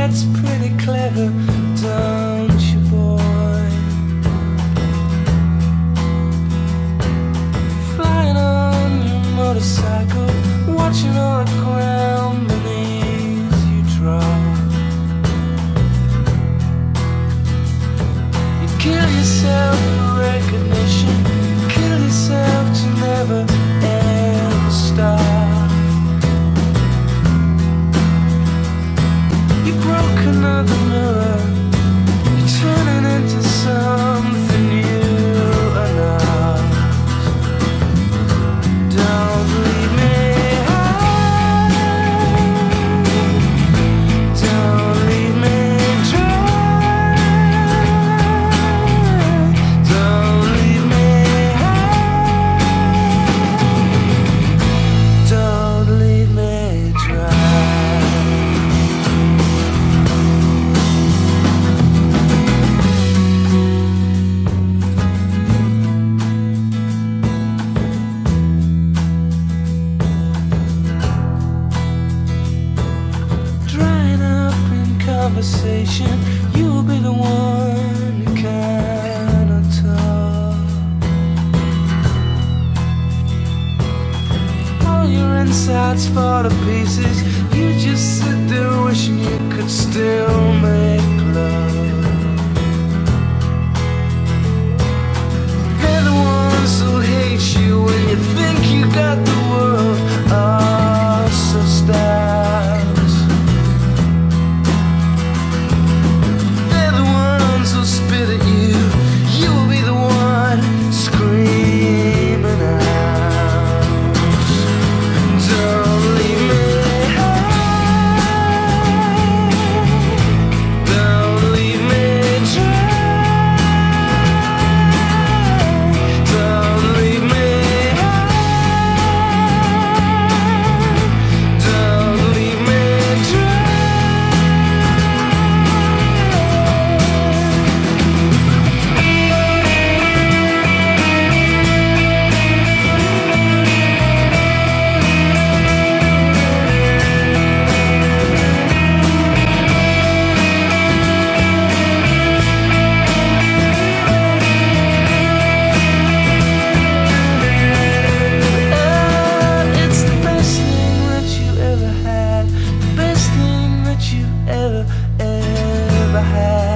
gets pretty clever, don't you, boy? Flying on your motorcycle, watching all the ground beneath you drop. You kill yourself for recognition, kill yourself to never ever stop. You broke another mirror, you're turning into something you are not. Don't leave me high, don't leave me dry, don't leave me high, don't leave me dry. Conversation, you'll be the one who cannot talk. All your insides fall to pieces, you just sit there wishing you could still make love. They're the ones who hate you when you think you got the world all so stacked. Spit at you, you will be the one screaming out. Don't leave me high, don't leave me dry, don't leave me high, don't leave me dry. Ever had